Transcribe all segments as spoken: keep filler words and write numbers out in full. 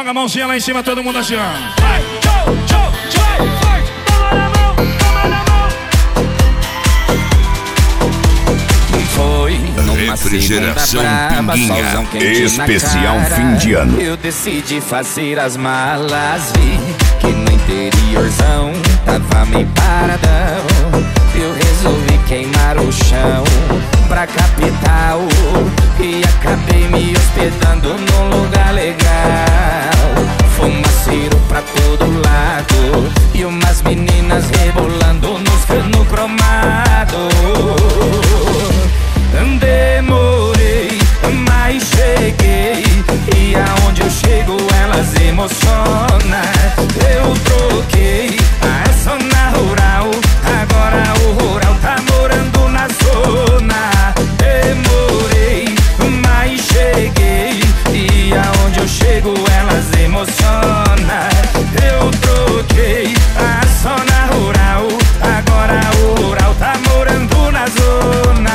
Joga a mãozinha lá em cima, todo mundo assim, ó. Vai, tchau, tchau, tchau, forte. Toma na mão, toma na mão. Foi numa Refrigeração braba, solzão quente especial na cara. Fim de ano. Eu decidi fazer as malas, vi que no interiorzão tava meio paradão. Eu resolvi queimar o chão pra capital e acabei me hospedando num lugar legal. Fumaceiro pra todo lado e umas meninas rebolando nos cano cromado. Demorei, mas cheguei, e aonde eu chego elas emocionam. Eu troquei a zona rural, agora o rural tá morando na zona. Demorei, mas cheguei, e aonde eu chego elas emocionam. Eu troquei a zona rural, agora o rural tá morando na zona.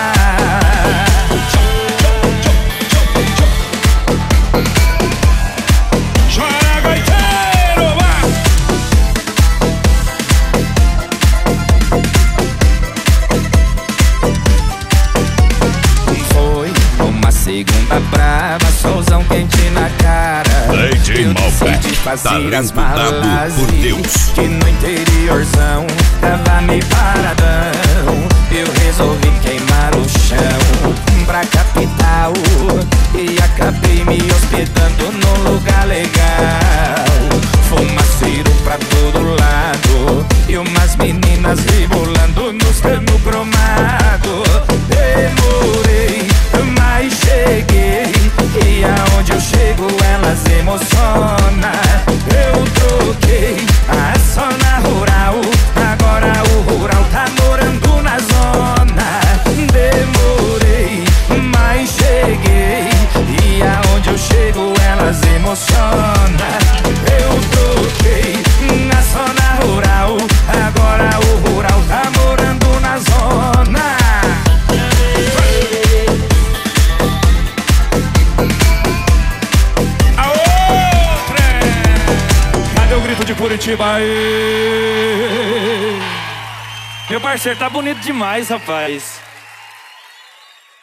Segunda brava, solzão quente na cara. D J Malbec, fazer as talento dado malas por Deus. que no interiorzão tava meio paradão. Eu resolvi queimar o chão pra capital e acabei me hospedando num lugar legal. Fumaceiro pra todo lado e umas meninas rebolando nos cano cromado. Demorei, mas cheguei, e aonde eu chego elas emocionam. Eu troquei a zona rural, agora o rural tá morando na zona. Demorei, mas cheguei, e aonde eu chego elas emocionam. Eu troquei a zona rural, agora o rural tá morando na zona. De Curitiba aí. Meu parceiro tá bonito demais, rapaz.